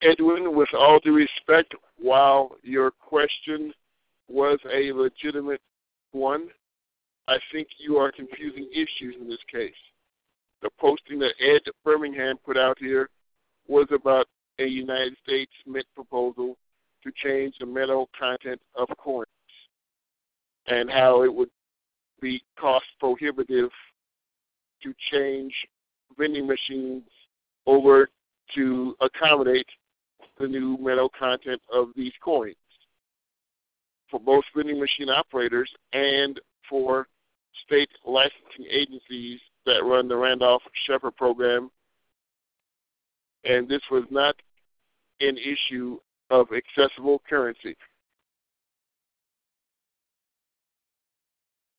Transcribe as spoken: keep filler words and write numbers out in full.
Edwin, with all due respect, while your question was a legitimate one, I think you are confusing issues in this case. The posting that Ed Birmingham put out here was about a United States Mint proposal to change the metal content of coins and how it would be cost prohibitive to change vending machines over to accommodate the new metal content of these coins for both vending machine operators and for state licensing agencies that run the Randolph-Shepard program. And this was not an issue of accessible currency.